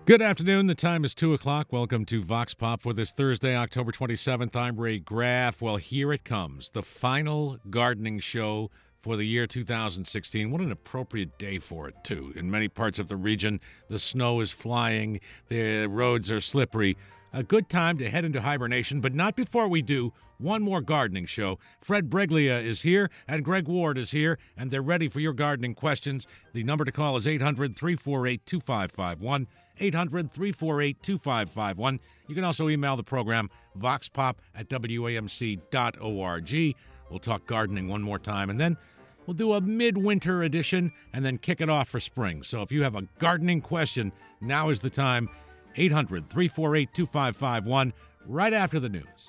Good afternoon. The time is 2 o'clock. Welcome to Vox Pop for this Thursday, October 27th. I'm Ray Graff. Well, here it comes, the final gardening show for the year 2016. What an appropriate day for it, too. In many parts of the region, the snow is flying, the roads are slippery. A good time to head into hibernation, but not before we do one more gardening show. Fred Breglia is here, and Greg Ward is here, and they're ready for your gardening questions. The number to call is 800-348-2551. 800-348-2551. You can also email the program, voxpop@wamc.org. We'll talk gardening one more time, and then we'll do a midwinter edition and then kick it off for spring. So if you have a gardening question, now is the time. 800-348-2551, right after the news.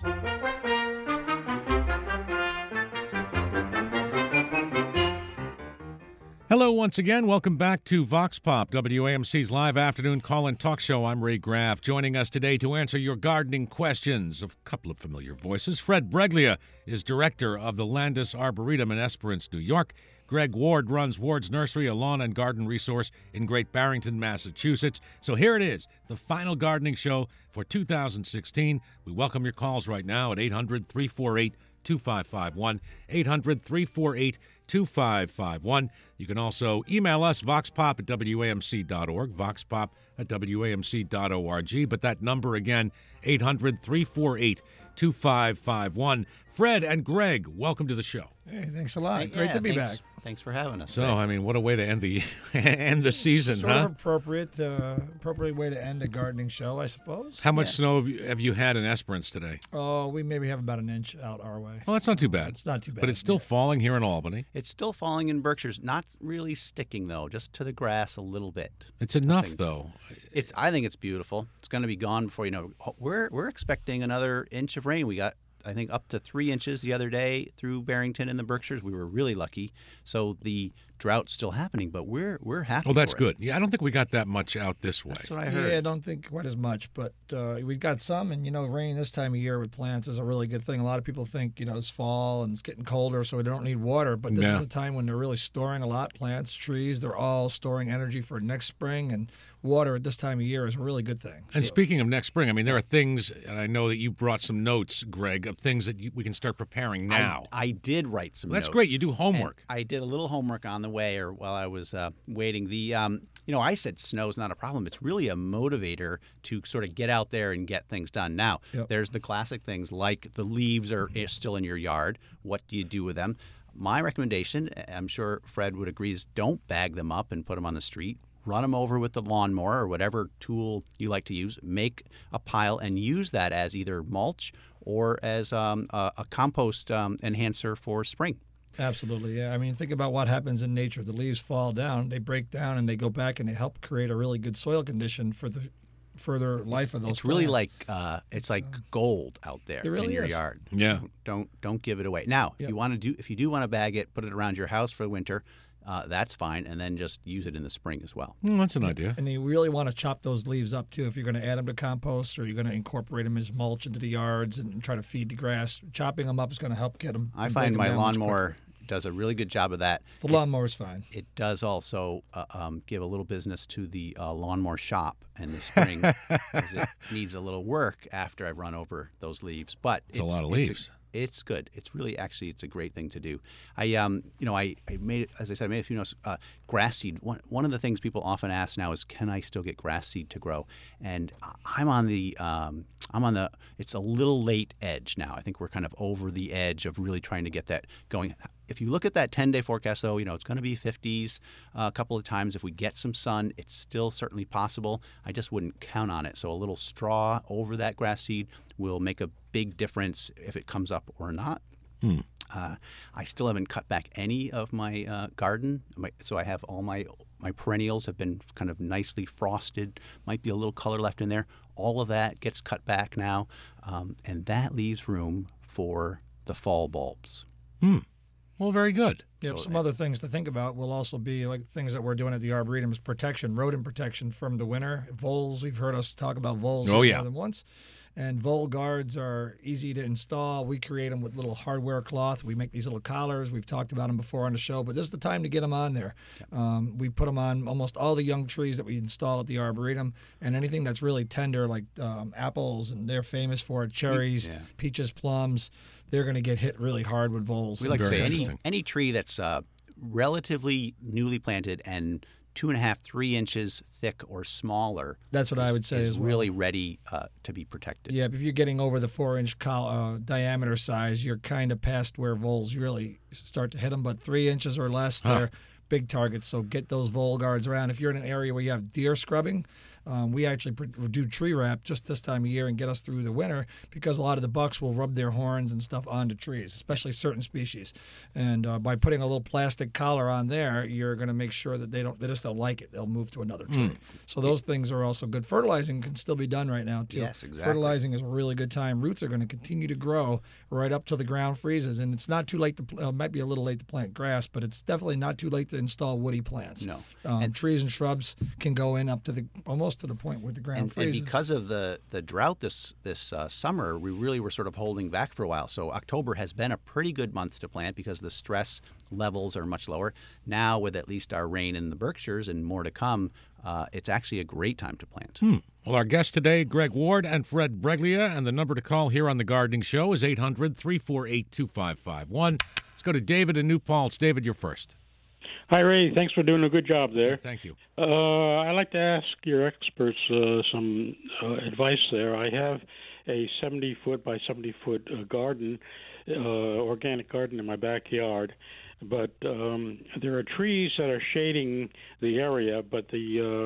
Hello once again. Welcome back to Vox Pop, WAMC's live afternoon call-in talk show. I'm Ray Graff. Joining us today to answer your gardening questions, a couple of familiar voices. Fred Breglia is director of the Landis Arboretum in Esperance, New York. Greg Ward runs Ward's Nursery, a lawn and garden resource in Great Barrington, Massachusetts. So here it is, the final gardening show for 2016. We welcome your calls right now at 800-348-2551, 800-348-2551. You can also email us, voxpop@wamc.org, voxpop@wamc.org. But that number again, 800-348-2551. Fred and Greg, welcome to the show. Hey, thanks a lot. Great to be back. Thanks for having us. So, I mean, what a way to end the season, sort huh? of appropriate way to end a gardening show, I suppose. How much snow have you had in Esperance today? Oh, we maybe have about an inch out our way. Well, that's not too bad. It's not too bad. But it's still falling here in Albany. It's still falling in Berkshires, not really sticking though, just to the grass a little bit. It's enough, though. I think it's beautiful. It's going to be gone before you know. We're expecting another inch of rain. We got, I think, up to 3 inches the other day through Barrington and the Berkshires. We were really lucky. So the drought's still happening, but we're happy. Oh, that's for good. Yeah, I don't think we got that much out this way. That's what I heard. Yeah, I don't think quite as much, but we got some. And, rain this time of year with plants is a really good thing. A lot of people think, it's fall and it's getting colder, so we don't need water. But this is a time when they're really storing a lot. Plants, trees, they're all storing energy for next spring. And water at this time of year is a really good thing. And speaking of next spring, I mean, there are things, and I know that you brought some notes, Greg, of things that we can start preparing now. I did write some notes. That's great. You do homework. And I did a little homework on the way or while I was waiting. I said snow's not a problem. It's really a motivator to sort of get out there and get things done. Now, there's the classic things like the leaves are still in your yard. What do you do with them? My recommendation, I'm sure Fred would agree, is don't bag them up and put them on the street. Run them over with the lawnmower or whatever tool you like to use. Make a pile and use that as either mulch or as a compost enhancer for spring. Absolutely, yeah. I mean, think about what happens in nature. The leaves fall down, they break down, and they go back and they help create a really good soil condition for the further life of those It's really plants. like it's like gold out there really in your is. yard. Yeah. Don't give it away. Now, if you do want to bag it, put it around your house for the winter. That's fine, and then just use it in the spring as well. That's an idea. And you really want to chop those leaves up, too, if you're going to add them to compost or you're going to incorporate them as mulch into the yards and try to feed the grass. Chopping them up is going to help get them. I find my lawnmower does a really good job of that. The lawnmower's fine. It does also give a little business to the lawnmower shop in the spring because it needs a little work after I've run over those leaves. But it's a lot of leaves. It's good. It's really it's a great thing to do. I made, as I said, I made a few notes. Grass seed. One of the things people often ask now is, can I still get grass seed to grow? And I'm on the it's a little late edge now. I think we're kind of over the edge of really trying to get that going. If you look at that 10-day forecast, though, it's going to be 50s a couple of times. If we get some sun, it's still certainly possible. I just wouldn't count on it. So a little straw over that grass seed will make a big difference if it comes up or not. I still haven't cut back any of my garden, so I have all my perennials have been kind of nicely frosted. Might be a little color left in there. All of that gets cut back now, and that leaves room for the fall bulbs. Well, very good. Yep, some other things to think about will also be like things that we're doing at the Arboretum is protection, rodent protection from the winter. Voles, we've heard us talk about voles more than once. And vole guards are easy to install. We create them with little hardware cloth. We make these little collars. We've talked about them before on the show, but this is the time to get them on there. We put them on almost all the young trees that we install at the Arboretum, and anything that's really tender, like apples, and they're famous for it, cherries, peaches, plums. They're going to get hit really hard with voles. We like to say any tree that's relatively newly planted and 2.5, 3 inches thick or smaller. That's what I would say is really ready to be protected. Yeah, if you're getting over the 4-inch diameter size, you're kind of past where voles really start to hit them. But 3 inches or less, they're big targets. So get those vole guards around. If you're in an area where you have deer scrubbing, we actually do tree wrap just this time of year and get us through the winter, because a lot of the bucks will rub their horns and stuff onto trees, especially certain species. And by putting a little plastic collar on there, you're going to make sure that they just don't like it. They'll move to another tree. So those things are also good. Fertilizing can still be done right now too. Yes, exactly. Fertilizing is a really good time. Roots are going to continue to grow right up till the ground freezes, and it's not too late to. Might be a little late to plant grass, but it's definitely not too late to install woody plants. No, and trees and shrubs can go in up to almost to the point where the ground freezes. And because of the drought this summer, we really were sort of holding back for a while. So October has been a pretty good month to plant because the stress levels are much lower. Now, with at least our rain in the Berkshires and more to come, it's actually a great time to plant. Well, our guests today, Greg Ward and Fred Breglia, and the number to call here on The Gardening Show is 800-348-2551. Let's go to David in New Paltz. David, you're first. Hi, Ray. Thanks for doing a good job there. Yeah, thank you. I'd like to ask your experts some advice there. I have a 70-foot by 70-foot garden, organic garden in my backyard, but there are trees that are shading the area, but the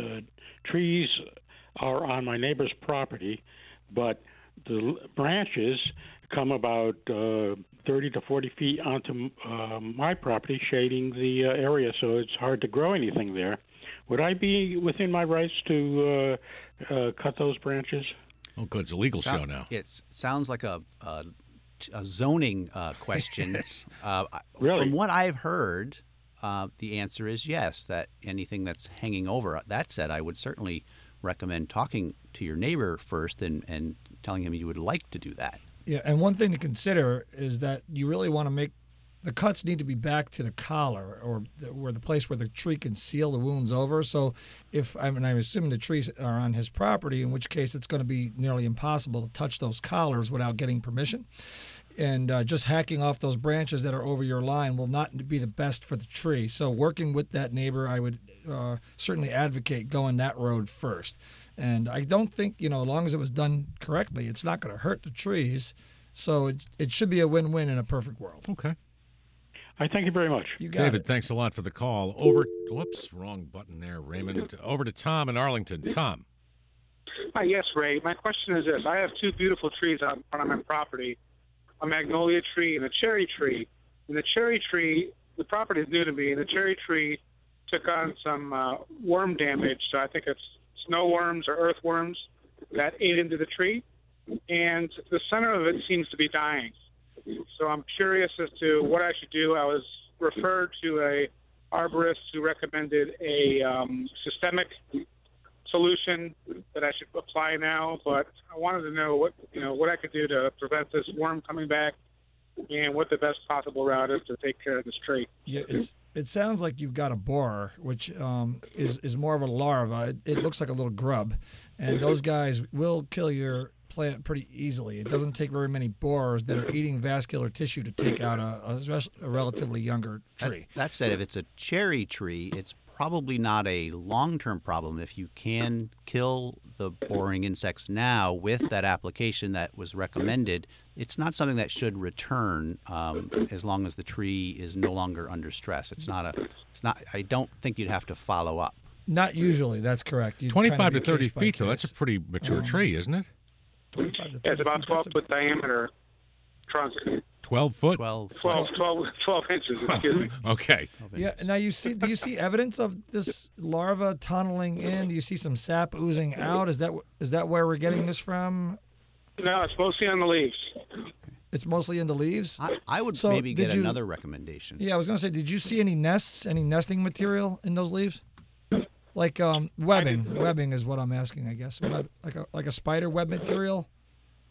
trees are on my neighbor's property, but the branches come about 30 to 40 feet onto my property, shading the area, so it's hard to grow anything there. Would I be within my rights to cut those branches? Oh, good. It's a legal show now. It sounds like a zoning question. Really? From what I've heard, the answer is yes, that anything that's hanging over. That said, I would certainly recommend talking to your neighbor first and telling him you would like to do that. Yeah, and one thing to consider is that you really want to make the cuts need to be back to the collar or where the place where the tree can seal the wounds over. So I'm assuming the trees are on his property, in which case it's going to be nearly impossible to touch those collars without getting permission. And just hacking off those branches that are over your line will not be the best for the tree. So working with that neighbor, I would certainly advocate going that road first. And I don't think, as long as it was done correctly, it's not going to hurt the trees. So it should be a win-win in a perfect world. Okay. I thank you very much. You got David, it. thanks a lot for the call. Wrong button there, Raymond. Over to Tom in Arlington. Tom. Hi, yes, Ray. My question is this. I have two beautiful trees out in front of my property, a magnolia tree and a cherry tree. And the cherry tree, the property is new to me, and the cherry tree took on some worm damage. So I think it's snow worms or earthworms that ate into the tree. And the center of it seems to be dying. So I'm curious as to what I should do. I was referred to a arborist who recommended a systemic solution that I should apply now, but I wanted to know what I could do to prevent this worm coming back and what the best possible route is to take care of this tree. Yeah, it sounds like you've got a borer, which is more of a larva. It looks like a little grub, and those guys will kill your plant pretty easily. It doesn't take very many borers that are eating vascular tissue to take out a relatively younger tree. That said, if it's a cherry tree, it's probably not a long-term problem. If you can kill the boring insects now with that application that was recommended, it's not something that should return as long as the tree is no longer under stress. I don't think you'd have to follow up. Not usually, that's correct. 25 to 30 feet, though, that's a pretty mature tree, isn't it? 25 to 30 it's about 12-foot diameter trunk. 12 foot? 12 inches, excuse me. Okay. Yeah. Now do you see evidence of this larva tunneling in? Do you see some sap oozing out? Is that where we're getting this from? No, it's mostly on the leaves. It's mostly in the leaves? I would maybe get another recommendation. Yeah, I was going to say, did you see any nests, any nesting material in those leaves? Like webbing. Webbing is what I'm asking, I guess. Like a spider web material?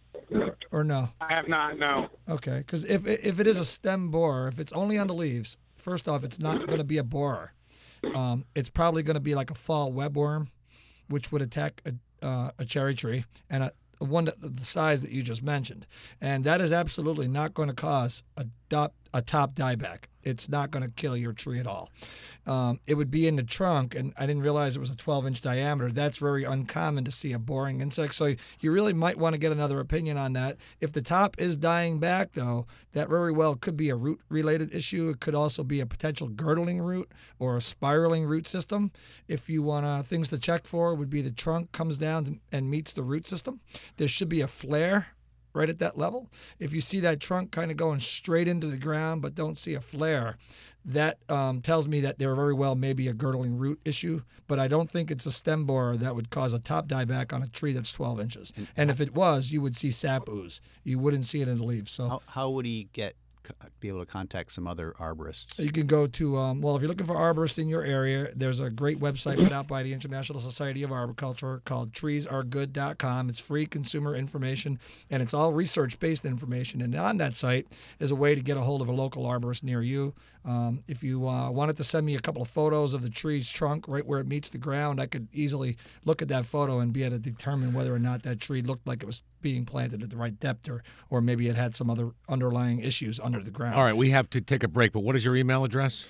or no? I have not, no. Okay, because if it is a stem borer, if it's only on the leaves, first off, it's not going to be a borer. It's probably going to be like a fall webworm, which would attack a cherry tree and one the size that you just mentioned. And that is absolutely not going to cause a top dieback. It's not going to kill your tree at all. It would be in the trunk, and I didn't realize it was a 12-inch diameter. That's very uncommon to see a boring insect, so you really might want to get another opinion on that. If the top is dying back, though, that very well could be a root-related issue. It could also be a potential girdling root or a spiraling root system. If you want things to check for, would be the trunk comes down and meets the root system. There should be a flare right at that level. If you see that trunk kind of going straight into the ground but don't see a flare, that tells me that there very well may be a girdling root issue, but I don't think it's a stem borer that would cause a top dieback on a tree that's 12 inches. And if it was, you would see sap ooze. You wouldn't see it in the leaves. So how would he be able to contact some other arborists? You can go to, well, if you're looking for arborists in your area, there's a great website put out by the International Society of Arboriculture called treesaregood.com. It's free consumer information, and it's all research-based information. And on that site is a way to get a hold of a local arborist near you. If you wanted to send me a couple of photos of the tree's trunk right where it meets the ground, I could easily look at that photo and be able to determine whether or not that tree looked like it was being planted at the right depth, or maybe it had some other underlying issues under the ground. All right, we have to take a break, but what is your email address?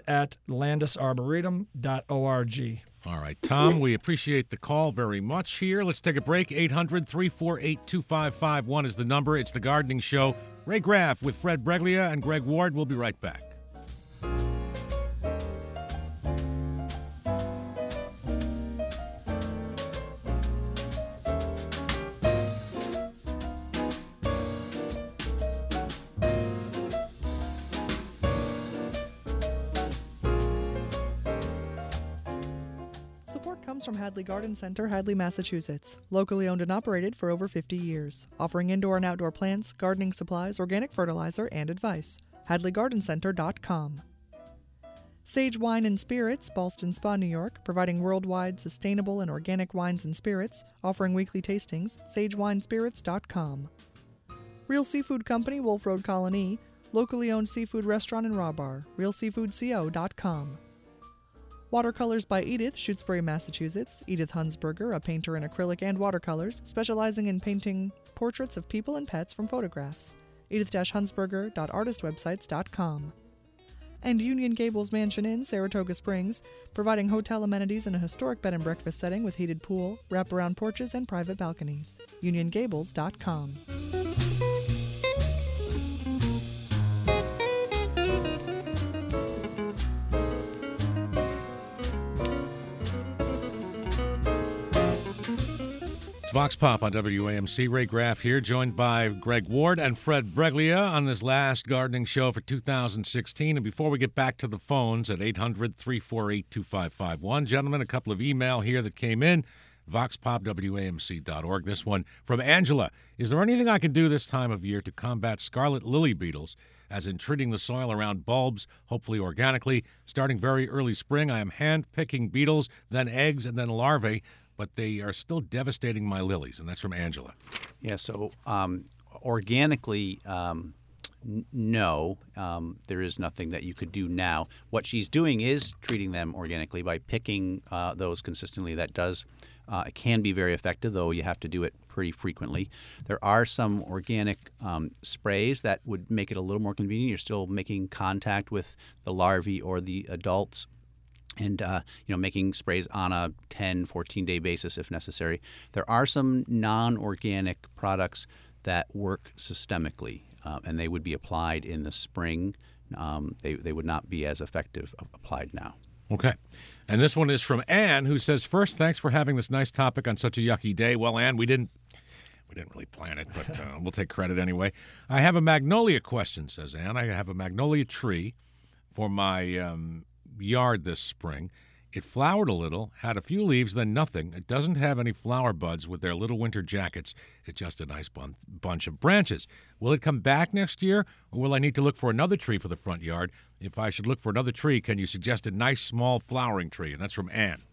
fred@landisarboretum.org. All right, Tom, we appreciate the call very much here. Let's take a break. 800-348-2551 is the number. It's The Gardening Show. Ray Graff with Fred Breglia and Greg Ward. We'll be right back. Support comes from Hadley Garden Center, Hadley, Massachusetts. Locally owned and operated for over 50 years. Offering indoor and outdoor plants, gardening supplies, organic fertilizer, and advice. HadleyGardenCenter.com. Sage Wine and Spirits, Ballston Spa, New York, providing worldwide sustainable and organic wines and spirits, offering weekly tastings, SageWineSpirits.com. Real Seafood Company, Wolf Road, Colony, locally owned seafood restaurant and raw bar, RealSeafoodCo.com. Watercolors by Edith, Shutesbury, Massachusetts. Edith Hunsberger, a painter in acrylic and watercolors, specializing in painting portraits of people and pets from photographs. edith-hunsberger.artistwebsites.com. And Union Gables Mansion Inn, Saratoga Springs, providing hotel amenities in a historic bed and breakfast setting with heated pool, wraparound porches, and private balconies. UnionGables.com. Vox Pop on WAMC. Ray Graff here, joined by Greg Ward and Fred Breglia on this last gardening show for 2016. And before we get back to the phones at 800-348-2551, gentlemen, a couple of email here that came in, voxpopwamc.org. This one from Angela. Is there anything I can do this time of year to combat scarlet lily beetles, as in treating the soil around bulbs, hopefully organically? Starting very early spring, I am hand-picking beetles, then eggs, and then larvae, but they are still devastating my lilies, and that's from Angela. Yeah, so organically, no, there is nothing that you could do now. What she's doing is treating them organically by picking those consistently. That does, it can be very effective, though you have to do it pretty frequently. There are some organic sprays that would make it a little more convenient. You're still making contact with the larvae or the adults, and making sprays on a 10, 14-day basis if necessary. There are some non-organic products that work systemically, and they would be applied in the spring. They would not be as effective applied now. Okay. And this one is from Ann, who says, first, thanks for having this nice topic on such a yucky day. Well, Ann, we didn't really plan it, but we'll take credit anyway. I have a magnolia question, says Ann. I have a magnolia tree for my yard this spring. It flowered a little, had a few leaves, then nothing. It doesn't have any flower buds with their little winter jackets. It's just a nice bunch of branches. Will it come back next year, or will I need to look for another tree for the front yard? If I should look for another tree, can you suggest a nice, small flowering tree? And that's from Ann.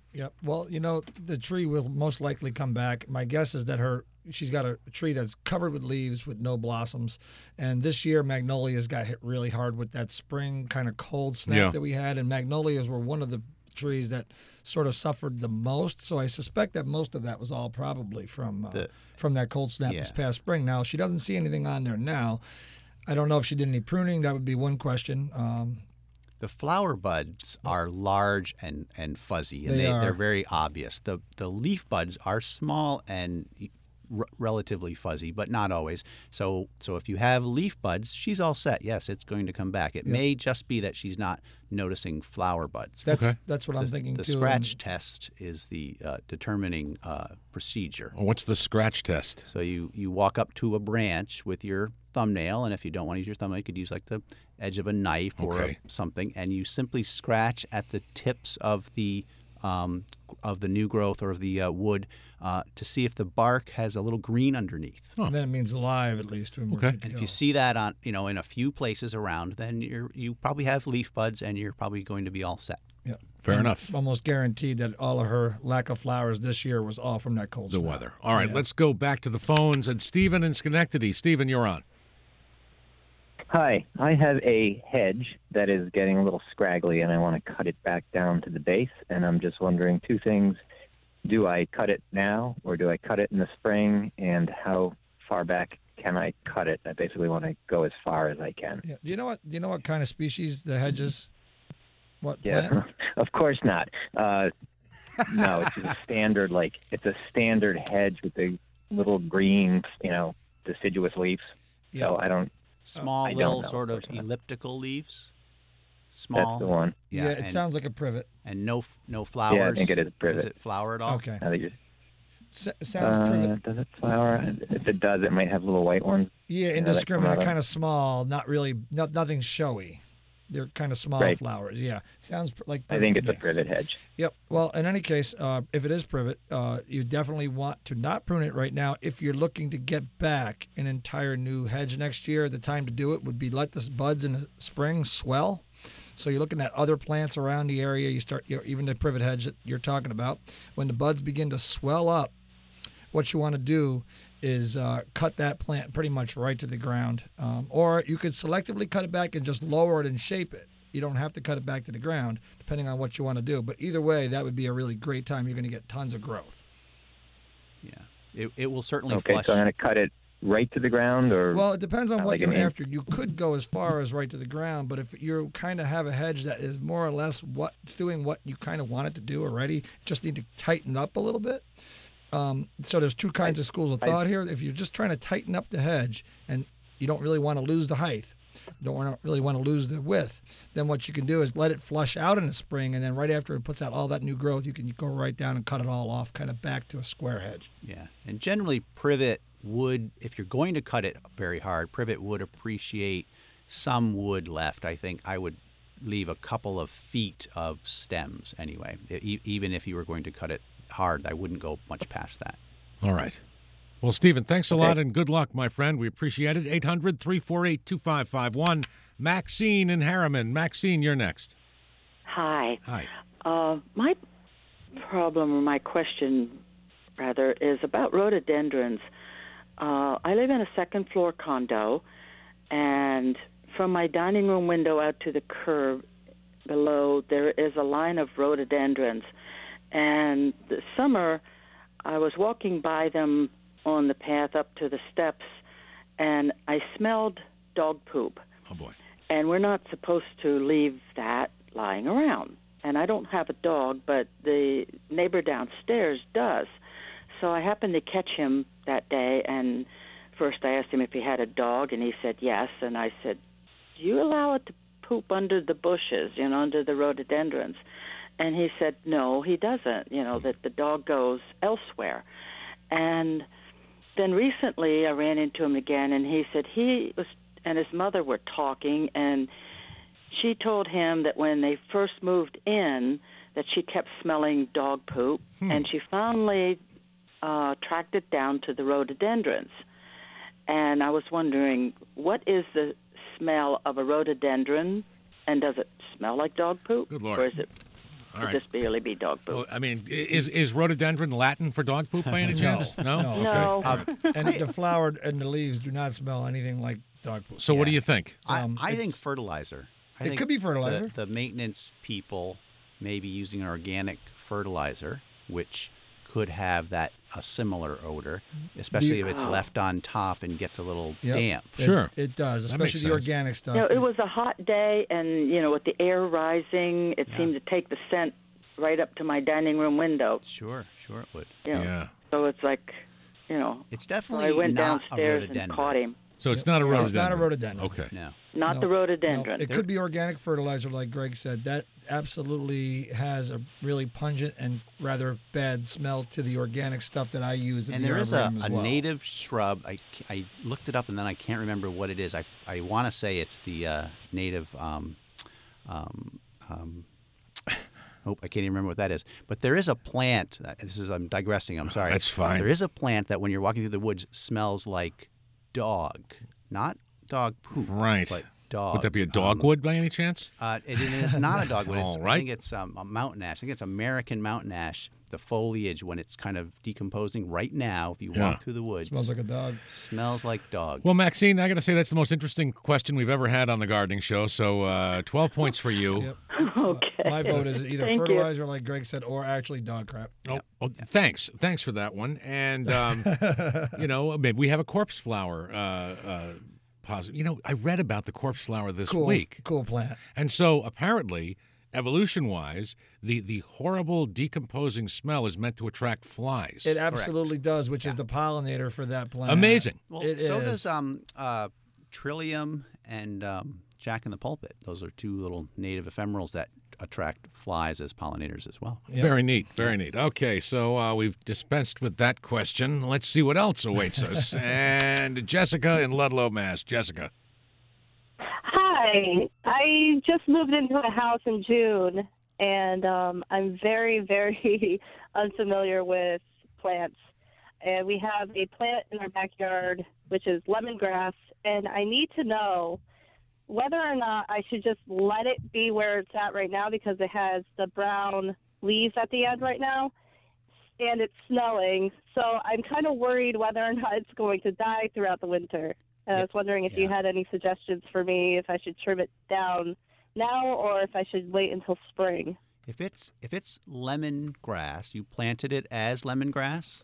Yep. Well, the tree will most likely come back. My guess is that she's got a tree that's covered with leaves with no blossoms. And this year, magnolias got hit really hard with that spring kind of cold snap that we had. And magnolias were one of the trees that sort of suffered the most. So I suspect that most of that was all probably from that cold snap this past spring. Now, she doesn't see anything on there now. I don't know if she did any pruning. That would be one question. The flower buds are large and fuzzy, and they're very obvious. The leaf buds are small and relatively fuzzy, but not always. So if you have leaf buds, she's all set. Yes, it's going to come back. It may just be that she's not noticing flower buds. That's what I'm thinking too. The scratch test is the determining procedure. What's the scratch test? So you walk up to a branch with your thumbnail, and if you don't want to use your thumbnail, you could use like the edge of a knife or something, and you simply scratch at the tips of the new growth or of the wood to see if the bark has a little green underneath. And then it means alive, at least. And if you see that on in a few places around, then you probably have leaf buds, and you're probably going to be all set. Yeah, fair enough. Almost guaranteed that all of her lack of flowers this year was all from that cold snap. The weather. All right, let's go back to the phones. And Stephen in Schenectady. Stephen, you're on. Hi, I have a hedge that is getting a little scraggly, and I want to cut it back down to the base, and I'm just wondering two things. Do I cut it now, or do I cut it in the spring, and how far back can I cut it? I basically want to go as far as I can. Yeah. Do you know what kind of species the hedge is? What plant? Yeah, of course not. No, it's a standard, it's a standard hedge with the little green, deciduous leaves. Yeah. So I don't... Small little sort of elliptical leaves. Small. That's the one. Yeah, it sounds like a privet. And no flowers. Yeah, I think it is a privet. Does it flower at all? Okay. Sounds privet. Does it flower? If it does, it might have little white ones. Yeah, indiscriminate, kind of small, not really, nothing showy. They're kind of small flowers. Yeah, sounds like privet. I think it's a privet hedge. Yep. Well, in any case, if it is privet, you definitely want to not prune it right now. If you're looking to get back an entire new hedge next year, the time to do it would be let the buds in the spring swell. So you're looking at other plants around the area. You start, even the privet hedge that you're talking about. When the buds begin to swell up, what you want to do is cut that plant pretty much right to the ground. Or you could selectively cut it back and just lower it and shape it. You don't have to cut it back to the ground, depending on what you want to do. But either way, that would be a really great time. You're going to get tons of growth. Yeah, it will certainly flush. Okay, so I'm going to cut it right to the ground? Or well, it depends on what you're after. You could go as far as right to the ground, but if you kind of have a hedge that is more or less doing what you kind of want it to do already, just need to tighten up a little bit. So there's two kinds of schools of thought here. If you're just trying to tighten up the hedge and you don't really want to lose the height, don't really want to lose the width, then what you can do is let it flush out in the spring, and then right after it puts out all that new growth, you can go right down and cut it all off, kind of back to a square hedge. Yeah, and generally privet would, if you're going to cut it very hard, privet would appreciate some wood left. I think I would leave a couple of feet of stems anyway. Even if you were going to cut it hard, I wouldn't go much past that. All right. Well, Stephen, thanks a lot and good luck, my friend. We appreciate it. 800-348-2551. Maxine in Harriman. Maxine, you're next. Hi. Hi. My problem, or my question, rather, is about rhododendrons. I live in a second-floor condo, and from my dining room window out to the curb below, there is a line of rhododendrons. And this summer, I was walking by them on the path up to the steps, and I smelled dog poop. Oh, boy. And we're not supposed to leave that lying around. And I don't have a dog, but the neighbor downstairs does. So I happened to catch him that day, and first I asked him if he had a dog, and he said yes. And I said, do you allow it to poop under the bushes, under the rhododendrons? And he said, no, he doesn't, that the dog goes elsewhere. And then recently I ran into him again, and he said he and his mother were talking, and she told him that when they first moved in, that she kept smelling dog poop, and she finally tracked it down to the rhododendrons. And I was wondering, what is the smell of a rhododendron, and does it smell like dog poop? Good Lord. Or is it All Could right. this really be dog poop? Well, I mean, is rhododendron Latin for dog poop by any chance? No. No. Okay. And the flower and the leaves do not smell anything like dog poop. So what do you think? I think it's- fertilizer. I It think could be fertilizer. The maintenance people may be using an organic fertilizer, which could have a similar odor, especially if it's left on top and gets a little Yep. damp. Sure. It does, That makes especially the sense. organic stuff. You know, it was a hot day, and with the air rising, it seemed to take the scent right up to my dining room window. Sure it would. Yeah. So it's like, It's so definitely I went not a downstairs rhododendron. and caught him. So it's not a rhododendron. It's not a rhododendron. Okay. No. Not No, the rhododendron. No, it could be organic fertilizer, like Greg said. That absolutely has a really pungent and rather bad smell to the organic stuff that I use. At And the there is a Arboretum as well. native shrub. I looked it up and then I can't remember what it is. I want to say it's the native. Oh, I can't even remember what that is. But there is a plant. I'm digressing. I'm sorry. That's fine. There is a plant that when you're walking through the woods smells like dog, not dog poop. Right. But dog. Would that be a dogwood by any chance? It is not a dogwood. All I right. think it's a mountain ash. I think it's American mountain ash. The foliage, when it's kind of decomposing right now, if you walk through the woods, Smells like a dog. smells like dog. Well, Maxine, I got to say that's the most interesting question we've ever had on the gardening show. So 12 points for you. Yep. Okay. My vote is either Thank you. fertilizer, like Greg said, or actually dog crap. Oh, thanks for that one. And maybe we have a corpse flower. Positive. I read about the corpse flower this week, Cool plant. and so apparently, evolution-wise, the horrible decomposing smell is meant to attrack flies. It absolutely does, which is the pollinator for that plant. Amazing. Well, It so is. does Trillium and Jack in the Pulpit. Those are two little native ephemerals that attract flies as pollinators as well. Very neat. Very neat. Okay, so we've dispensed with that question. Let's see what else awaits us. And Jessica in Ludlow, Mass. Jessica. Hi. I just moved into a house in June, and I'm very, very unfamiliar with plants. And we have a plant in our backyard, which is lemongrass, and I need to know whether or not I should just let it be where it's at right now because it has the brown leaves at the end right now, and it's snowing. So I'm kind of worried whether or not it's going to die throughout the winter. And I was wondering if you had any suggestions for me, if I should trim it down now or if I should wait until spring. If it's lemongrass, you planted it as lemongrass?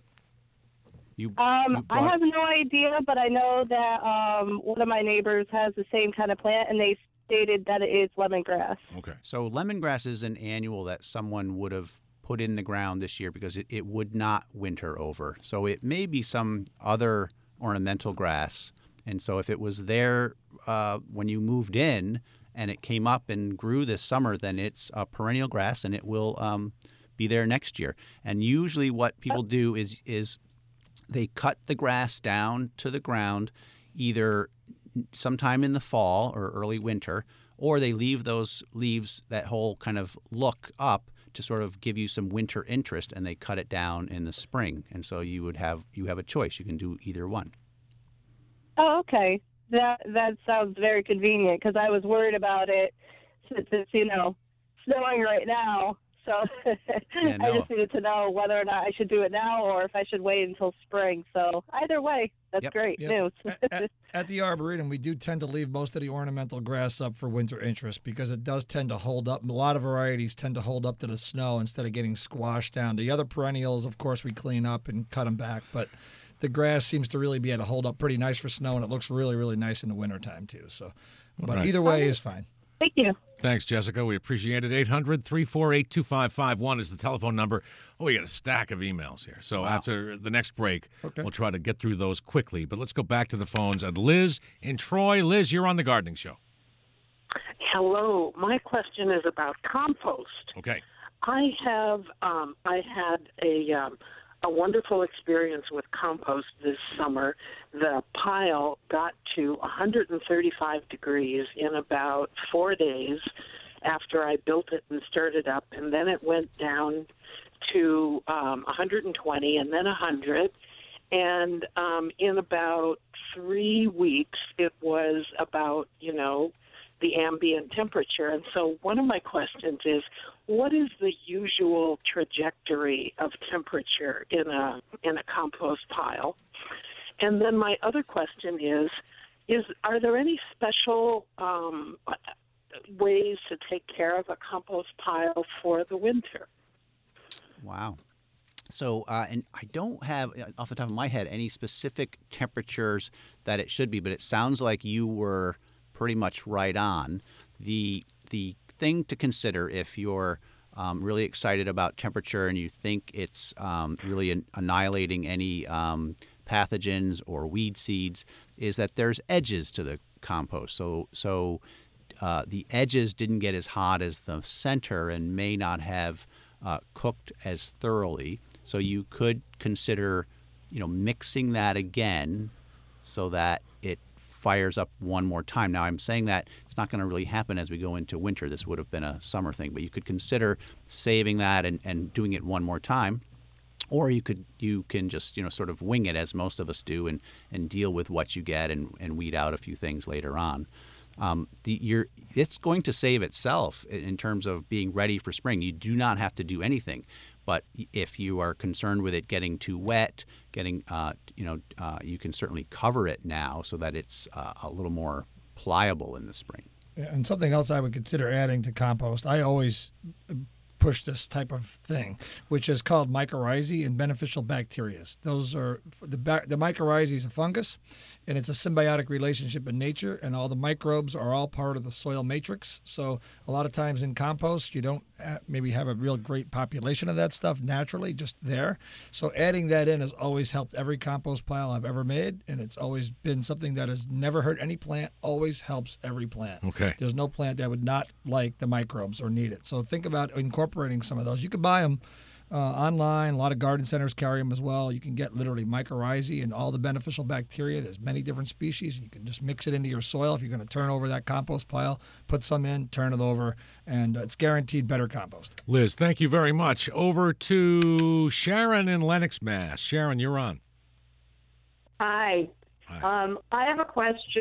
I have no idea, but I know that one of my neighbors has the same kind of plant, and they stated that it is lemongrass. Okay. So lemongrass is an annual that someone would have put in the ground this year because it would not winter over. So it may be some other ornamental grass. And so if it was there when you moved in and it came up and grew this summer, then it's a perennial grass and it will be there next year. And usually what people do is they cut the grass down to the ground either sometime in the fall or early winter, or they leave those leaves, that whole kind of look up to sort of give you some winter interest, and they cut it down in the spring. And so you have a choice. You can do either one. Oh, okay. That sounds very convenient because I was worried about it since it's, snowing right now. So I just needed to know whether or not I should do it now or if I should wait until spring. So either way, that's great news. At the Arboretum, we do tend to leave most of the ornamental grass up for winter interest because it does tend to hold up. A lot of varieties tend to hold up to the snow instead of getting squashed down. The other perennials, of course, we clean up and cut them back, but the grass seems to really be able to hold up pretty nice for snow, and it looks really, really nice in the wintertime, too. So, but either way is fine. Thank you. Thanks, Jessica. We appreciate it. 800-348-2551 is the telephone number. Oh, we got a stack of emails here. So after the next break, we'll try to get through those quickly. But let's go back to the phones. And Liz in Troy. Liz, you're on the Gardening Show. Hello. My question is about compost. Okay. I had a wonderful experience with compost this summer. The pile got to 135 degrees in about 4 days after I built it and stirred it up, and then it went down to 120 and then 100. And in about 3 weeks, it was about, the ambient temperature. And so one of my questions is, what is the usual trajectory of temperature in a compost pile? And then my other question is are there any special ways to take care of a compost pile for the winter? Wow. So, and I don't have, off the top of my head, any specific temperatures that it should be, but it sounds like you were pretty much right on. The thing to consider if you're really excited about temperature and you think it's really annihilating any pathogens or weed seeds is that there's edges to the compost. So the edges didn't get as hot as the center and may not have cooked as thoroughly. So you could consider, mixing that again so that it fires up one more time. Now, I'm saying that it's not going to really happen as we go into winter. This would have been a summer thing, but you could consider saving that and doing it one more time. Or you can just sort of wing it as most of us do and deal with what you get and weed out a few things later on. It's going to save itself in terms of being ready for spring. You do not have to do anything. But if you are concerned with it getting too wet, you can certainly cover it now so that it's a little more pliable in the spring. And something else I would consider adding to compost, I always push this type of thing, which is called mycorrhizae and beneficial bacteria. Those are the mycorrhizae is a fungus, and it's a symbiotic relationship in nature, and all the microbes are all part of the soil matrix. So a lot of times in compost, you don't maybe have a real great population of that stuff naturally just there. So adding that in has always helped every compost pile I've ever made, and it's always been something that has never hurt any plant, always helps every plant. Okay. There's no plant that would not like the microbes or need it. So think about incorporating some of those. You could buy them online. A lot of garden centers carry them as well. You can get literally mycorrhizae and all the beneficial bacteria. There's many different species. You can just mix it into your soil. If you're going to turn over that compost pile, put some in, turn it over, and it's guaranteed better compost. Liz, thank you very much. Over to Sharon in Lenox, Mass. Sharon, you're on. Hi. I have a question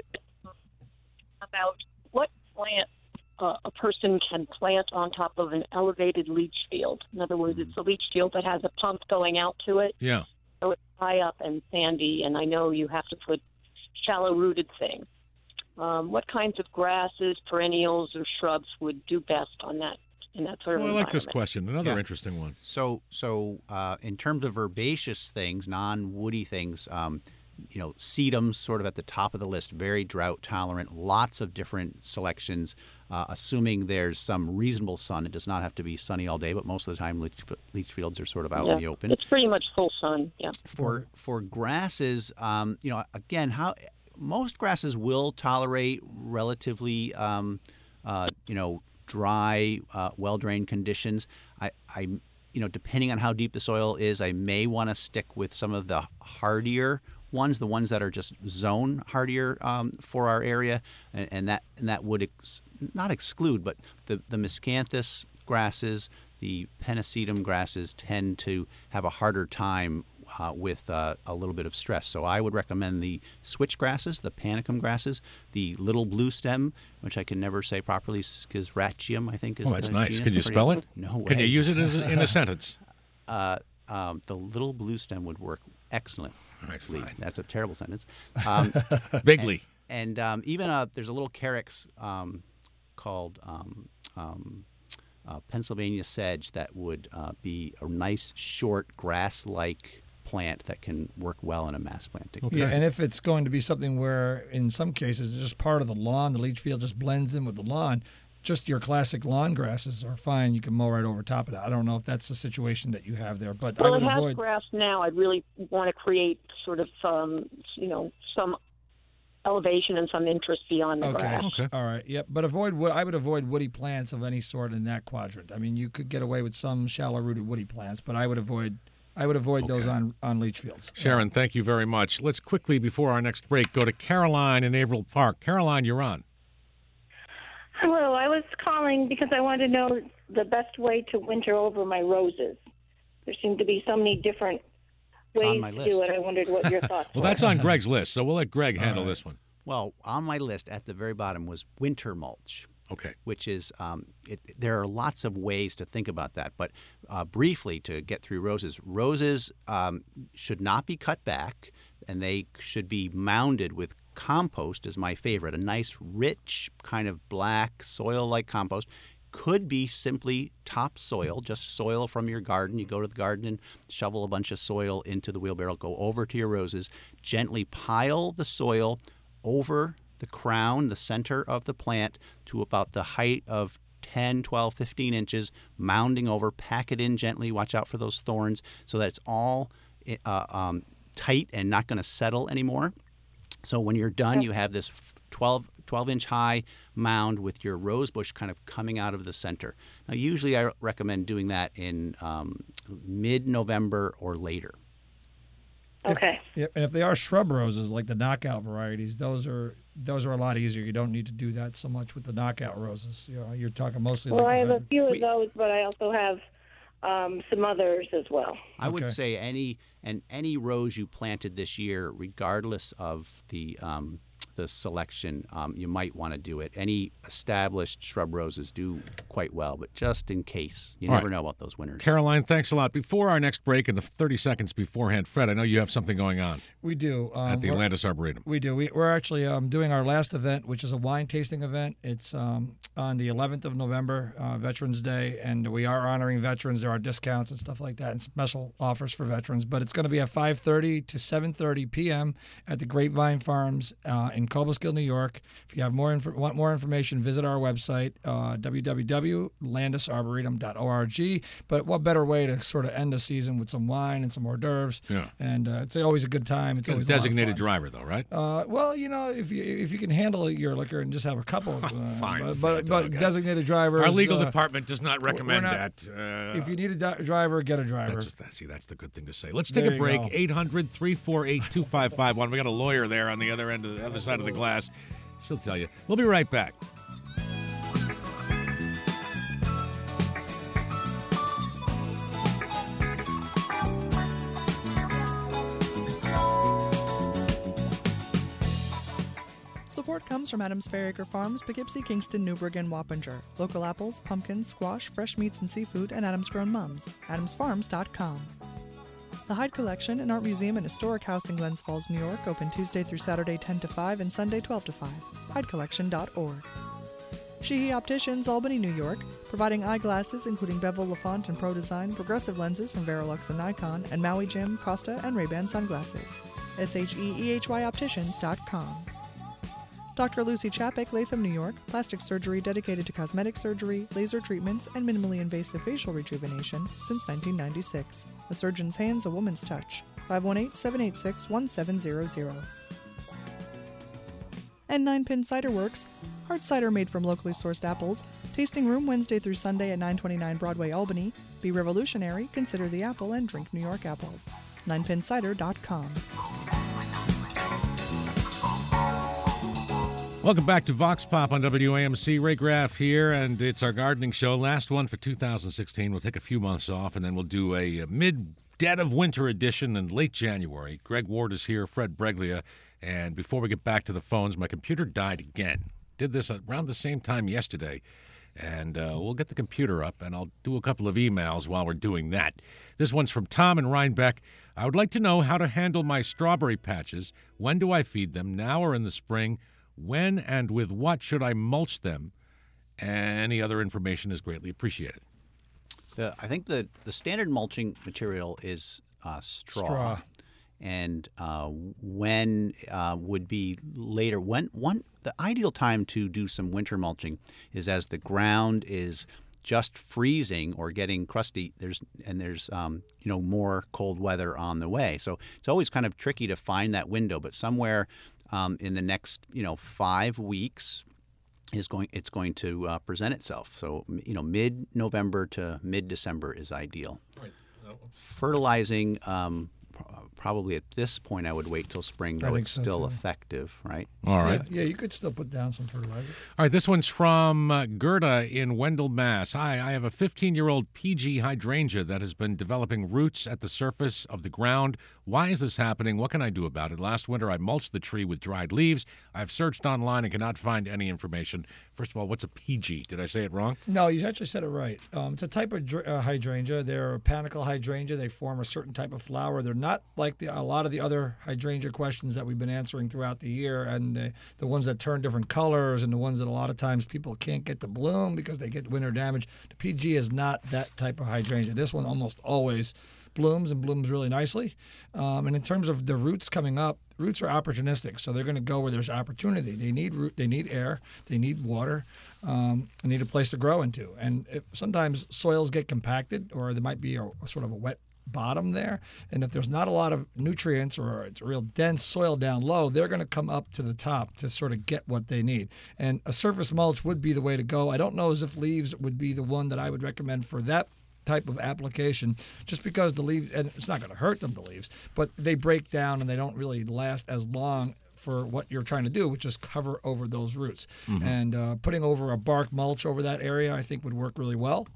about what plant a person can plant on top of an elevated leach field. In other words, it's a leach field that has a pump going out to it. Yeah. So it's high up and sandy, and I know you have to put shallow-rooted things. What kinds of grasses, perennials, or shrubs would do best on that in that sort of environment? I like this question. Another interesting one. So in terms of herbaceous things, non-woody things, sedum's sort of at the top of the list, very drought tolerant, lots of different selections, assuming there's some reasonable sun. It does not have to be sunny all day, but most of the time leach fields are sort of out in the open. It's pretty much full sun, yeah. For grasses, again, most grasses will tolerate relatively, dry, well-drained conditions. I depending on how deep the soil is, I may want to stick with some of the hardier ones, the ones that are just zone hardier for our area, and that would not exclude, but the miscanthus grasses, the pennisetum grasses tend to have a harder time with a little bit of stress. So I would recommend the switch grasses, the panicum grasses, the little blue stem, which I can never say properly, Schizratium, I think is that's the nice. genus. Can you spell it? No way. Can you use it in a sentence? The little blue stem would work excellently. All right, fine. That's a terrible sentence. Bigly. And even there's a little carex called Pennsylvania sedge that would be a nice, short, grass-like plant that can work well in a mass planting. Okay. Yeah, and if it's going to be something where, in some cases, it's just part of the lawn, the leach field just blends in with the lawn, just your classic lawn grasses are fine. You can mow right over top of that. I don't know if that's the situation that you have there, but I would it avoid. Has grass now. I really want to create sort of, some elevation and some interest beyond the grass. Okay. All right. Yep. But I would avoid woody plants of any sort in that quadrant. I mean, you could get away with some shallow-rooted woody plants, but I would avoid those on leach fields. Sharon, thank you very much. Let's quickly, before our next break, go to Caroline in Averill Park. Caroline, you're on. Hello. I was calling because I wanted to know the best way to winter over my roses. There seem to be so many different ways to do it. I wondered what your thoughts were. Well, that's on Greg's list, so we'll let Greg handle this one. Well, on my list at the very bottom was winter mulch. Okay. Which is, there are lots of ways to think about that. But briefly, to get through roses, should not be cut back, and they should be mounded with compost is my favorite. A nice, rich, kind of black, soil-like compost. Could be simply topsoil, just soil from your garden. You go to the garden and shovel a bunch of soil into the wheelbarrow, go over to your roses, gently pile the soil over the crown, the center of the plant, to about the height of 10, 12, 15 inches, mounding over, pack it in gently, watch out for those thorns so that it's all tight and not going to settle anymore. So when you're done, you have this 12-inch high mound with your rose bush kind of coming out of the center. Now, usually I recommend doing that in mid-November or later. Okay. And if they are shrub roses, like the knockout varieties, those are a lot easier. You don't need to do that so much with the knockout roses. You're talking mostly. Well, I have a few of those, but I also have some others as well. I would say any rose you planted this year, regardless of the selection, you might want to do it. Any established shrub roses do quite well, but just in case, you never know about those winners. Caroline, thanks a lot. Before our next break, in the 30 seconds beforehand, Fred, I know you have something going on. We do. At the Atlantis Arboretum. We do. We're actually doing our last event, which is a wine tasting event. It's on the 11th of November, Veterans Day, and we are honoring veterans. There are discounts and stuff like that and special offers for veterans. But it's going to be at 5:30 to 7:30 p.m. at the Grapevine Farms in Cobleskill, New York. If you have want more information, visit our website, www.landisarboretum.org. But what better way to sort of end the season with some wine and some hors d'oeuvres? Yeah. And it's always a good time. It's always a designated driver, though, right? Well, if you can handle your liquor and just have a couple. Fine. But designated drivers. Our legal department does not recommend that. If you need a driver, get a driver. That's the good thing to say. Let's take a break. 800-348-2551. We got a lawyer there on the other end of the other side of the glass. She'll tell you. We'll be right back. Support comes from Adams Fairacre Farms, Poughkeepsie, Kingston, Newburgh, and Wappinger. Local apples, pumpkins, squash, fresh meats and seafood, and Adams Grown Mums. AdamsFarms.com. The Hyde Collection, an art museum and historic house in Glens Falls, New York, open Tuesday through Saturday 10 to 5 and Sunday 12 to 5. HydeCollection.org. Sheehy Opticians, Albany, New York, providing eyeglasses including Bevel, LaFont, and Pro Design, progressive lenses from Verilux and Nikon, and Maui Jim, Costa, and Ray-Ban sunglasses. SHEEHYopticians.com. Dr. Lucy Chapek, Latham, New York, plastic surgery dedicated to cosmetic surgery, laser treatments, and minimally invasive facial rejuvenation since 1996. A surgeon's hands, a woman's touch. 518-786-1700. And 9-Pin Cider Works, hard cider made from locally sourced apples. Tasting room Wednesday through Sunday at 929 Broadway, Albany. Be revolutionary, consider the apple, and drink New York apples. 9pincider.com. Welcome back to Vox Pop on WAMC. Ray Graff here, and it's our gardening show. Last one for 2016. We'll take a few months off, and then we'll do a mid-dead of winter edition in late January. Greg Ward is here, Fred Breglia, and before we get back to the phones, my computer died again. Did this around the same time yesterday, and we'll get the computer up, and I'll do a couple of emails while we're doing that. This one's from Tom in Rhinebeck. I would like to know how to handle my strawberry patches. When do I feed them, now or in the spring? When and with what should I mulch them? Any other information is greatly appreciated. I think the standard mulching material is straw. And when would be later. The ideal time to do some winter mulching is as the ground is just freezing or getting crusty. There's more cold weather on the way. So it's always kind of tricky to find that window. But somewhere in the next 5 weeks it's going to present itself. So mid-November to mid-December is ideal. Right. Fertilizing probably at this point I would wait till spring, though it's still effective, right? All right. Yeah, you could still put down some fertilizer. All right, this one's from Gerda in Wendell, Mass. Hi, I have a 15-year-old PG hydrangea that has been developing roots at the surface of the ground. Why is this happening? What can I do about it? Last winter, I mulched the tree with dried leaves. I've searched online and cannot find any information. First of all, what's a PG? Did I say it wrong? No, you actually said it right. It's a type of hydrangea. They're a panicle hydrangea. They form a certain type of flower. They're not like a lot of the other hydrangea questions that we've been answering throughout the year, and the ones that turn different colors and the ones that a lot of times people can't get to bloom because they get winter damage. The PG is not that type of hydrangea. This one almost always blooms and blooms really nicely. And in terms of the roots coming up, roots are opportunistic, so they're going to go where there's opportunity. They need root, they need air, they need water, they need a place to grow into. And sometimes soils get compacted, or there might be a sort of a wet bottom there, and if there's not a lot of nutrients or it's real dense soil down low, they're going to come up to the top to sort of get what they need. And a surface mulch would be the way to go. I don't know as if leaves would be the one that I would recommend for that type of application, just because the leaves, and it's not going to hurt them, the leaves, but they break down and they don't really last as long for what you're trying to do, which is cover over those roots. Mm-hmm. And putting over a bark mulch over that area, I think, would work really well.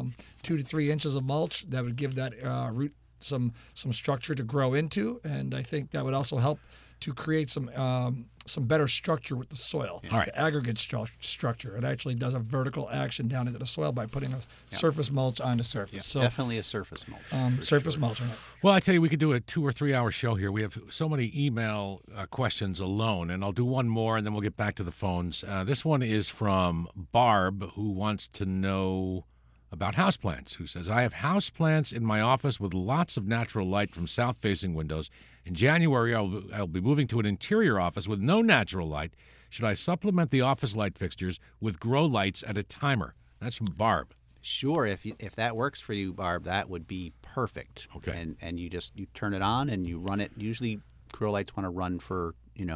2 to 3 inches of mulch that would give that root some structure to grow into, and I think that would also help to create some better structure with the soil. All right. The aggregate structure. It actually does a vertical action down into the soil by putting a surface mulch on the surface. Yeah, so definitely a surface mulch. Surface mulch. Well, I tell you, we could do a 2 or 3 hour show here. We have so many email questions alone, and I'll do one more, and then we'll get back to the phones. This one is from Barb, who wants to know about houseplants, who says, I have houseplants in my office with lots of natural light from south-facing windows. In January, I'll be moving to an interior office with no natural light. Should I supplement the office light fixtures with grow lights and a timer? That's from Barb. Sure, if that works for you, Barb, that would be perfect. Okay. And you turn it on and you run it. Usually grow lights want to run for,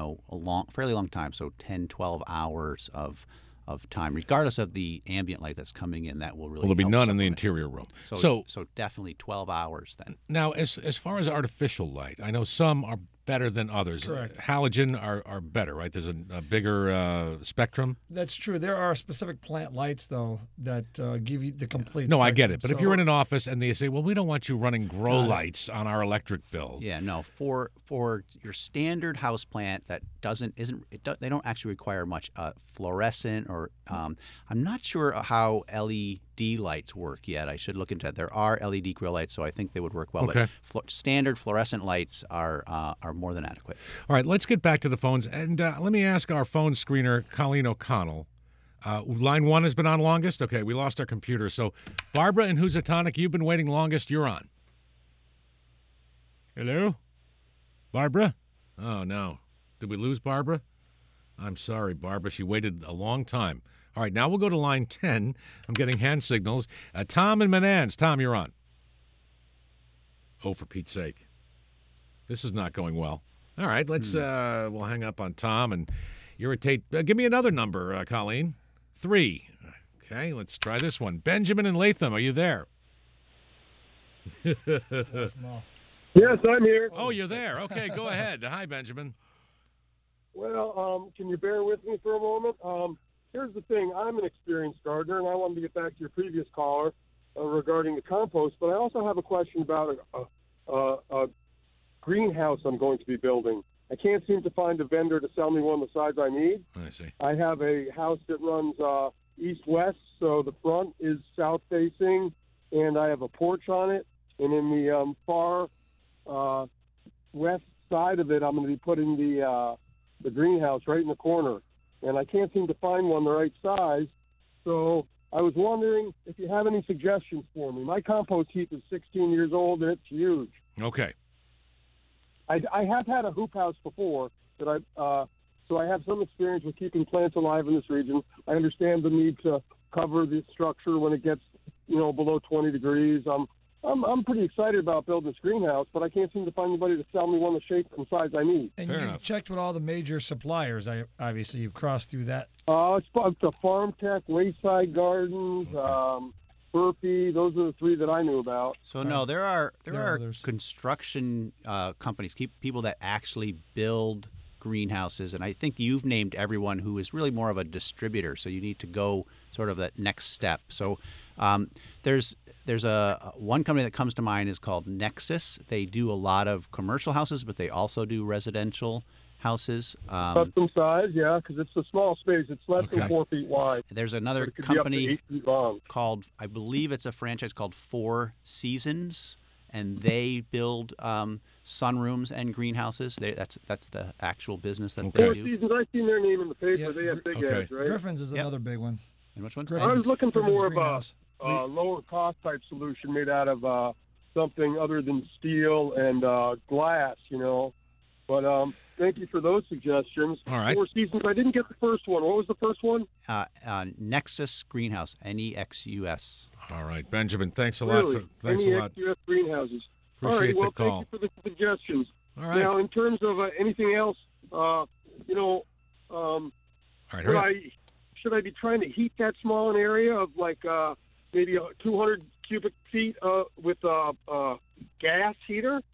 a fairly long time, so 10, 12 hours of time, regardless of the ambient light that's coming in. That will really there'll be none in the supplement. interior room. So definitely 12 hours then. Now, as far as artificial light, I know some are better than others. Correct. Halogen are better, right? There's a bigger spectrum. That's true. There are specific plant lights, though, that give you the complete No, spectrum. I get it. But if you're in an office and they say, well, we don't want you running grow lights on our electric bill. Yeah, no. For your standard house plant that they don't actually require much fluorescent or I'm not sure how LED lights work yet. I should look into that. There are LED grow lights, so I think they would work well. Okay. But standard fluorescent lights are more than adequate. All right, let's get back to the phones. And let me ask our phone screener, Colleen O'Connell. Line 1 has been on longest? Okay, we lost our computer. So, Barbara in Housatonic, you've been waiting longest. You're on. Hello? Barbara? Oh, no. Did we lose Barbara? I'm sorry, Barbara. She waited a long time. All right, now we'll go to line 10. I'm getting hand signals. Tom in Menands. Tom, you're on. Oh, for Pete's sake. This is not going well. All right, let's we'll hang up on Tom and irritate. Give me another number, Colleen. 3. Okay, let's try this one. Benjamin and Latham, are you there? Yes, I'm here. Oh, you're there. Okay, go ahead. Hi, Benjamin. Well, can you bear with me for a moment? Here's the thing. I'm an experienced gardener, and I wanted to get back to your previous caller regarding the compost, but I also have a question about a greenhouse I'm going to be building. I can't seem to find a vendor to sell me one the size I need. I see. I have a house that runs east-west, so the front is south-facing, and I have a porch on it. And in the far west side of it, I'm going to be putting the greenhouse right in the corner. And I can't seem to find one the right size, so I was wondering if you have any suggestions for me. My compost heap is 16 years old, and it's huge. Okay. I have had a hoop house before, that so I have some experience with keeping plants alive in this region. I understand the need to cover the structure when it gets, below 20 degrees. I'm pretty excited about building this greenhouse, but I can't seem to find anybody to sell me one the shape and size I need. And you've checked with all the major suppliers. Obviously, you've crossed through that. It's the Farm Tech, Wayside Gardens, Burpee. Those are the three that I knew about. So no, there are others. construction companies, people that actually build greenhouses, and I think you've named everyone who is really more of a distributor. So you need to go sort of that next step. So there's a one company that comes to mind is called Nexus. They do a lot of commercial houses, but they also do residential houses. Custom size, yeah, because it's a small space. It's less than 4 feet wide. There's another It could be up to company 8 feet long. called, I believe it's a franchise called Four Seasons, and they build sunrooms and greenhouses. That's the actual business that they Four do. Seasons, I've seen their name in the paper. They have big ads, right? Griffins is another big one. And which one? I was looking for Griffin's more of greenhouse. a lower cost type solution made out of something other than steel and glass, But thank you for those suggestions. All right. Four Seasons. I didn't get the first one. What was the first one? Nexus Greenhouse, Nexus. All right, Benjamin, thanks a lot. Thanks a lot. NEXUS greenhouses. Appreciate All right, well, the call. thank you for the suggestions. All right. Now, in terms of anything else, All right, hurry up. should I be trying to heat that small an area of like maybe 200 cubic feet with a gas heater?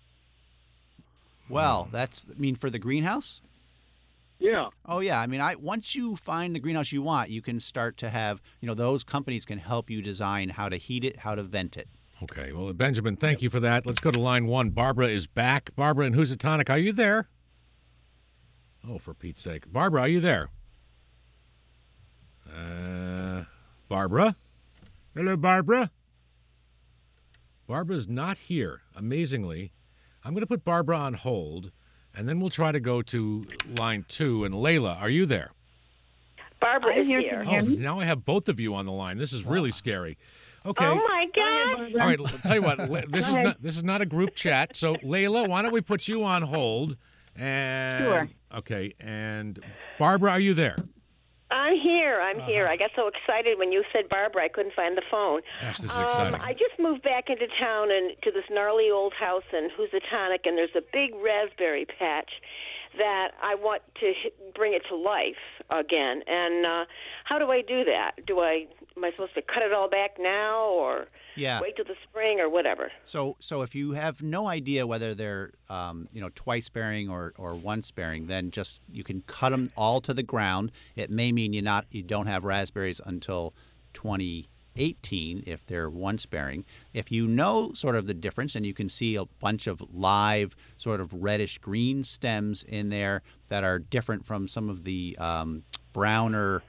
Well, for the greenhouse? Yeah. Oh, yeah. I mean, once you find the greenhouse you want, you can start to have, those companies can help you design how to heat it, how to vent it. Okay. Well, Benjamin, thank you for that. Let's go to line one. Barbara is back. Barbara in Housatonic, are you there? Oh, for Pete's sake. Barbara, are you there? Barbara? Hello, Barbara? Barbara's not here, amazingly. I'm going to put Barbara on hold, and then we'll try to go to line two. And Layla, are you there? Barbara is here. Oh, now I have both of you on the line. This is really scary. Okay. Oh my God! All right. I'll tell you what. This is not a group chat. So Layla, why don't we put you on hold? And Sure. Okay. And Barbara, are you there? I'm here. I got so excited when you said Barbara, I couldn't find the phone. Gosh, this is exciting. I just moved back into town and to this gnarly old house in Housatonic, and there's a big raspberry patch that I want to bring it to life again. And how do I do that? Am I supposed to cut it all back now, or wait till the spring, or whatever? So if you have no idea whether they're twice bearing or once bearing, then just you can cut them all to the ground. It may mean you don't have raspberries until 2018 if they're once bearing. If you know sort of the difference, and you can see a bunch of live sort of reddish green stems in there that are different from some of the browner,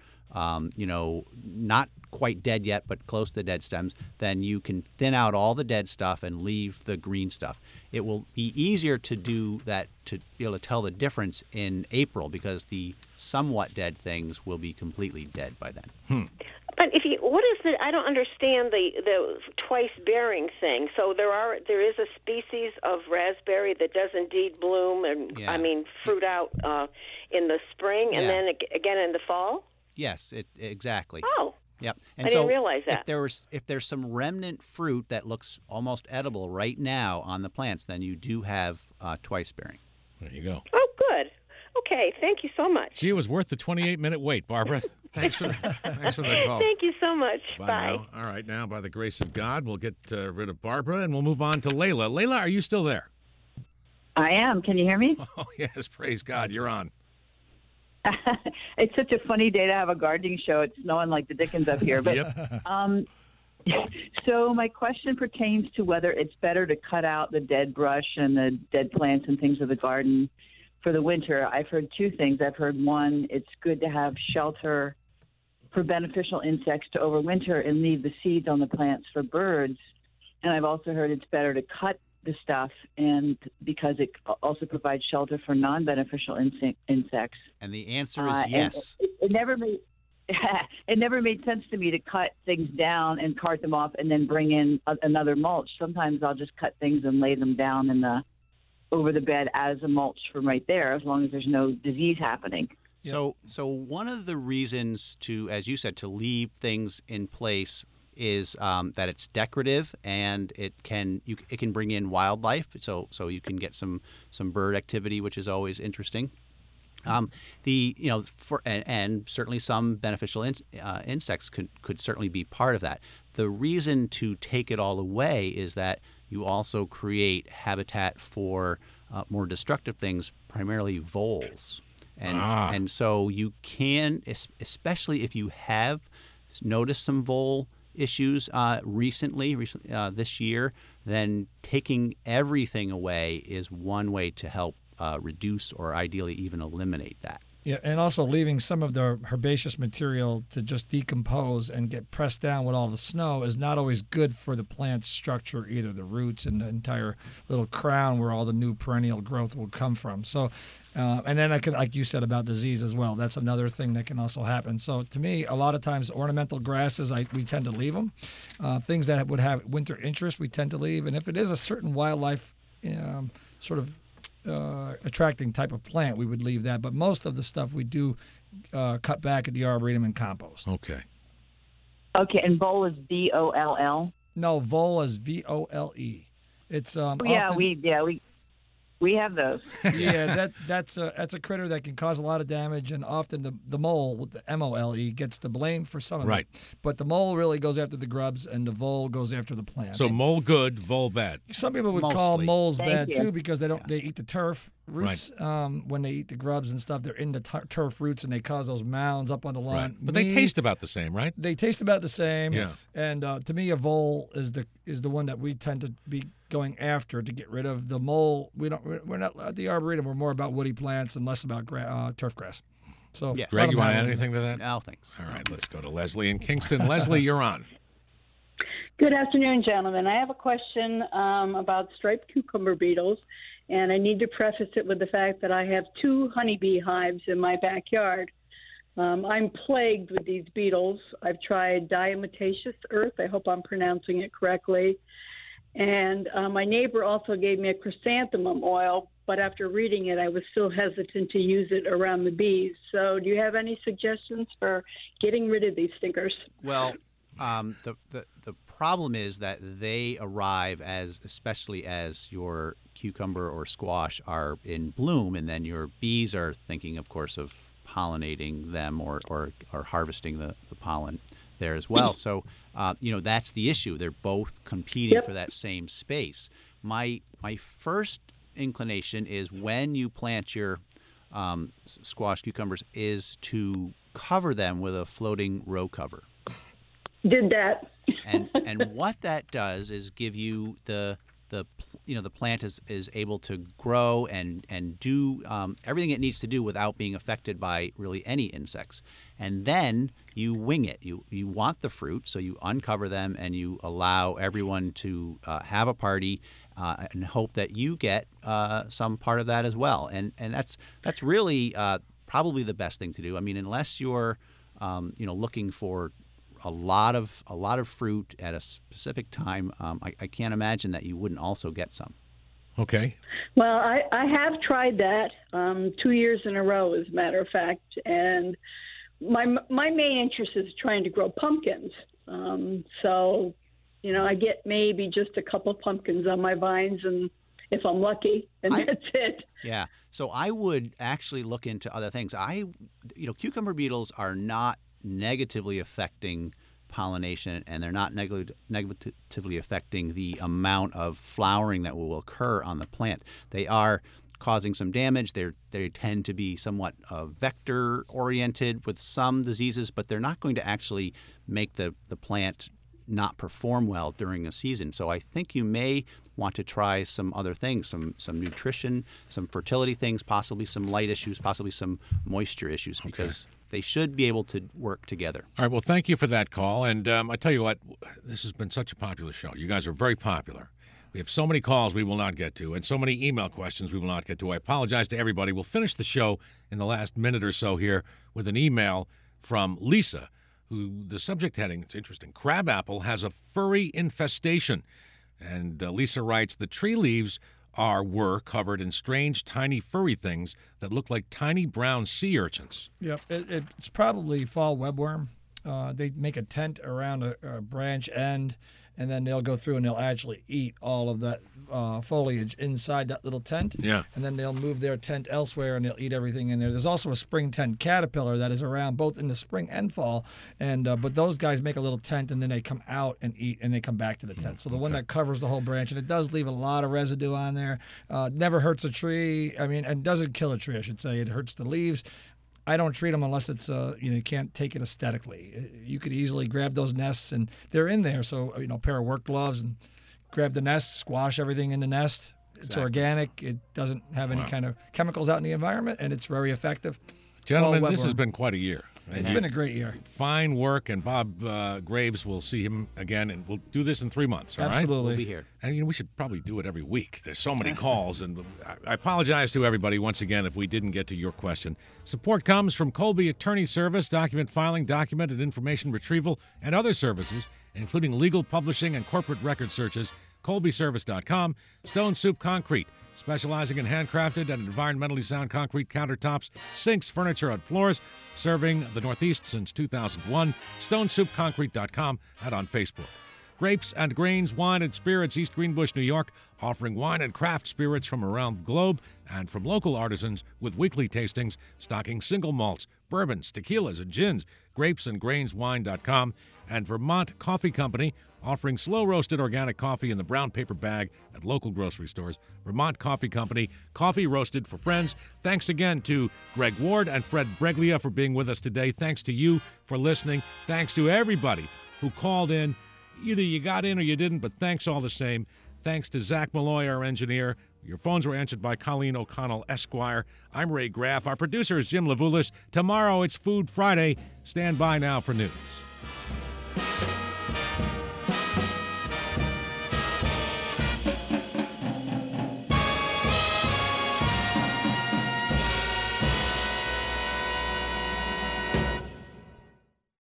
not quite dead yet, but close to dead stems, then you can thin out all the dead stuff and leave the green stuff. It will be easier to do that, to be able to tell the difference in April, because the somewhat dead things will be completely dead by then. But what is it? I don't understand the twice bearing thing. So there is a species of raspberry that does indeed bloom and fruit out in the spring and then again in the fall. Yes, exactly. Oh. Yep. And I didn't realize that. If there's some remnant fruit that looks almost edible right now on the plants, then you do have twice bearing. There you go. Oh, good. Okay, thank you so much. Gee, it was worth the 28-minute wait, Barbara. Thanks for the call. Thank you so much. Bye. Bye. Now. All right, now, by the grace of God, we'll get rid of Barbara, and we'll move on to Layla. Layla, are you still there? I am. Can you hear me? Oh, yes, praise God. You're on. It's such a funny day to have a gardening show. It's snowing like the dickens up here. But so my question pertains to whether it's better to cut out the dead brush and the dead plants and things of the garden for the winter. I've heard two things. I've heard, one, it's good to have shelter for beneficial insects to overwinter and leave the seeds on the plants for birds. And I've also heard it's better to cut the stuff, and because it also provides shelter for non-beneficial insects. And the answer is yes. It never made it never made sense to me to cut things down and cart them off and then bring in another mulch. Sometimes I'll just cut things and lay them down in over the bed as a mulch from right there, as long as there's no disease happening. So one of the reasons to, as you said, to leave things in place is that it's decorative, and it can bring in wildlife, so you can get some bird activity, which is always interesting. And certainly some beneficial insects could certainly be part of that. The reason to take it all away is that you also create habitat for more destructive things, primarily voles. And so you can, especially if you have noticed some vole issues recently this year, then taking everything away is one way to help reduce or ideally even eliminate that. Yeah, and also leaving some of the herbaceous material to just decompose and get pressed down with all the snow is not always good for the plant's structure either, the roots and the entire little crown where all the new perennial growth will come from. So, and then like you said about disease as well, that's another thing that can also happen. So to me, a lot of times ornamental grasses, we tend to leave them. Things that would have winter interest, we tend to leave. And if it is a certain wildlife sort of attracting type of plant, we would leave that. But most of the stuff we do cut back at the Arboretum and compost. Okay. Okay, and vole is VOLL? No, vole is VOLE. It's we have those. Yeah, that's a critter that can cause a lot of damage, and often the mole with the MOLE gets the blame for some of it. But the mole really goes after the grubs, and the vole goes after the plants. So mole good, vole bad. Some people would call moles bad too because they eat the turf roots. When they eat the grubs and stuff, they're in the turf roots and they cause those mounds up on the lawn. Right. But they taste about the same, right? They taste about the same. Yeah. And to me, a vole is the one that we tend to be going after to get rid of. The mole, we're not at the Arboretum. We're more about woody plants and less about turf grass. So, yes. Greg, you want to add anything to that? No, thanks. All right, let's go to Leslie in Kingston. Leslie, you're on. Good afternoon, gentlemen. I have a question about striped cucumber beetles, and I need to preface it with the fact that I have 2 honeybee hives in my backyard. I'm plagued with these beetles. I've tried diatomaceous earth. I hope I'm pronouncing it correctly. And my neighbor also gave me a chrysanthemum oil, but after reading it, I was still hesitant to use it around the bees. So do you have any suggestions for getting rid of these stinkers? Well, the problem is that they arrive especially as your cucumber or squash are in bloom, and then your bees are thinking, of course, of pollinating them or harvesting the pollen there as well. So, that's the issue. They're both competing for that same space. My first inclination is when you plant your squash cucumbers is to cover them with a floating row cover. Did that. and what that does is give you the plant is able to grow and do everything it needs to do without being affected by really any insects. And then you wing it. You want the fruit, so you uncover them and you allow everyone to have a party and hope that you get some part of that as well. And that's really probably the best thing to do. I mean, unless you're looking for a lot of fruit at a specific time, I can't imagine that you wouldn't also get some. Okay. Well, I have tried that 2 years in a row, as a matter of fact, and my main interest is trying to grow pumpkins. So, I get maybe just a couple pumpkins on my vines, and if I'm lucky, and that's it. Yeah. So I would actually look into other things. Cucumber beetles are not negatively affecting pollination, and they're not negatively affecting the amount of flowering that will occur on the plant. They are causing some damage. They tend to be somewhat vector oriented with some diseases, but they're not going to actually make the plant not perform well during a season. So I think you may want to try some other things, some nutrition, some fertility things, possibly some light issues, possibly some moisture issues, because they should be able to work together. All right. Well, thank you for that call. And I tell you what, this has been such a popular show. You guys are very popular. We have so many calls we will not get to and so many email questions we will not get to. I apologize to everybody. We'll finish the show in the last minute or so here with an email from Lisa, who the subject heading, it's interesting, crabapple has a furry infestation. And Lisa writes, the tree leaves were covered in strange, tiny, furry things that look like tiny brown sea urchins. Yep, it's probably fall webworm. They make a tent around a branch end, and then they'll go through and they'll actually eat all of that foliage inside that little tent. Yeah. And then they'll move their tent elsewhere and they'll eat everything in there. There's also a spring tent caterpillar that is around both in the spring and fall. And but those guys make a little tent and then they come out and eat and they come back to the tent. So the one that covers the whole branch, and it does leave a lot of residue on there. Never hurts a tree. I mean, and doesn't kill a tree, I should say. It hurts the leaves. I don't treat them unless it's you can't take it aesthetically. You could easily grab those nests and they're in there. So a pair of work gloves and grab the nest, squash everything in the nest. It's organic. It doesn't have any kind of chemicals out in the environment, and it's very effective. Gentlemen, this has been quite a year. It's been a great year. Fine work, and Bob Graves, we'll see him again, and we'll do this in 3 months, all right? Absolutely. We'll be here. And we should probably do it every week. There's so many calls, and I apologize to everybody once again if we didn't get to your question. Support comes from Colby Attorney Service, document filing, document and information retrieval, and other services, including legal publishing and corporate record searches. ColbyService.com. Stone Soup Concrete, specializing in handcrafted and environmentally sound concrete countertops, sinks, furniture, and floors, serving the Northeast since 2001. StoneSoupConcrete.com and on Facebook. Grapes and Grains Wine and Spirits, East Greenbush, New York, offering wine and craft spirits from around the globe and from local artisans with weekly tastings, stocking single malts, bourbons, tequilas, and gins. GrapesandGrainsWine.com. And Vermont Coffee Company, offering slow-roasted organic coffee in the brown paper bag at local grocery stores. Vermont Coffee Company, coffee roasted for friends. Thanks again to Greg Ward and Fred Breglia for being with us today. Thanks to you for listening. Thanks to everybody who called in. Either you got in or you didn't, but thanks all the same. Thanks to Zach Malloy, our engineer. Your phones were answered by Colleen O'Connell, Esquire. I'm Ray Graff. Our producer is Jim Levulis. Tomorrow it's Food Friday. Stand by now for news.